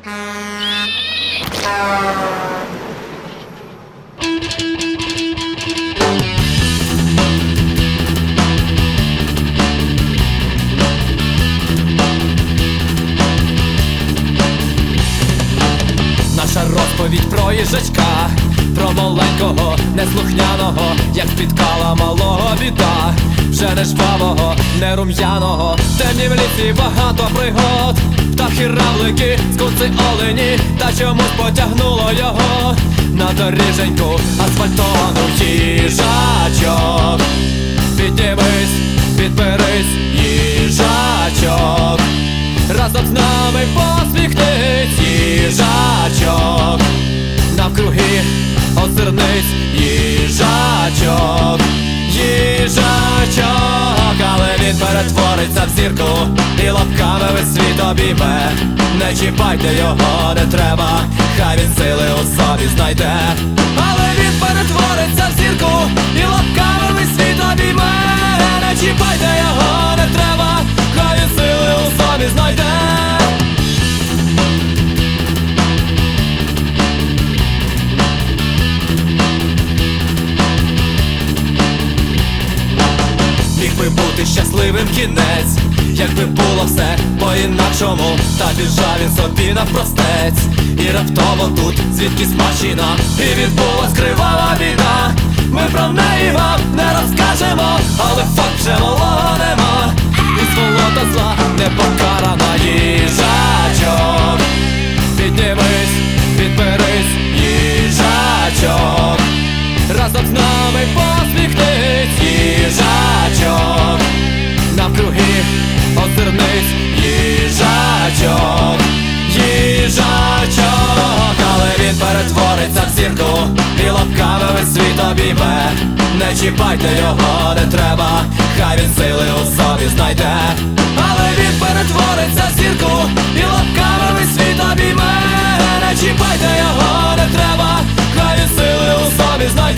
Наша розповідь про їжачка, про маленького, неслухняного, як спіткала малого біда. Вже не жвавого, не рум'яного, в темнім лісі багато пригод. Птахи, равлики, скунси, олені, та чомусь потягнуло його на доріженьку асфальтовану. Їжачок, піднімись, підберись, їжачок, разом з нами посміхнись, їжачок, навкруги озирнись, їжачок, їжачок, але він перетвориться в зірку і лапками весь світ обійме. Не чіпайте його, не треба, хай він сили у собі знайде. Але він перетвориться в зірку і лапками весь світ обійме. Не чіпайте його, не треба, хай він сили у собі знайде. Міг би бути щасливим кінець, якби було все по-інакшому. Та біжав він собі навпростець, і раптово тут звідкись машина, і відбулась кривава війна. Ми про неї вам не розкажемо, але факт вже малого нема, і сволота зла не покарана. Їжачок, піднімись, підберись, їжачок, разом з нами посміхнись, їжачок, навкруги озирнись, їжачок, їжачок, але він перетвориться в зірку і лапками весь світ обійме. Не чіпайте його, не треба, хай він сили у собі знайде. Але він перетвориться в зірку і лапками весь світ обійме. Не чіпайте його, не треба, хай він сили у собі знайде.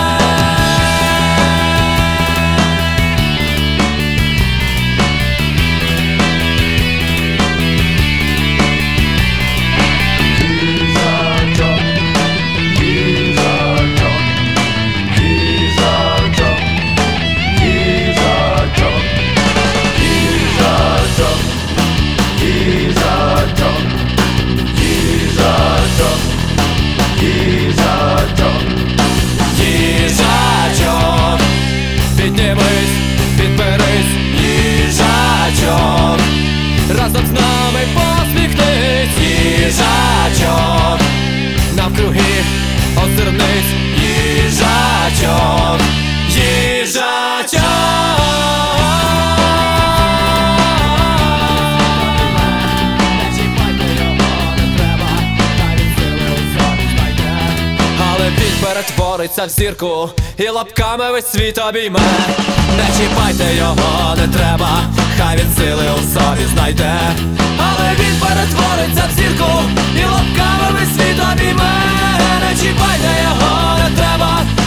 Їжачок, піднімись, підберись, їжачок, разом з нами посміхнись, їжачок, навкруги озирнись, їжачок, їжачок. Перетвориться в зірку і лапками весь світ обійме. Не чіпайте його, не треба, хай він сили у собі знайде. Але він перетвориться в зірку і лапками весь світ обійме. Не чіпайте його, не треба,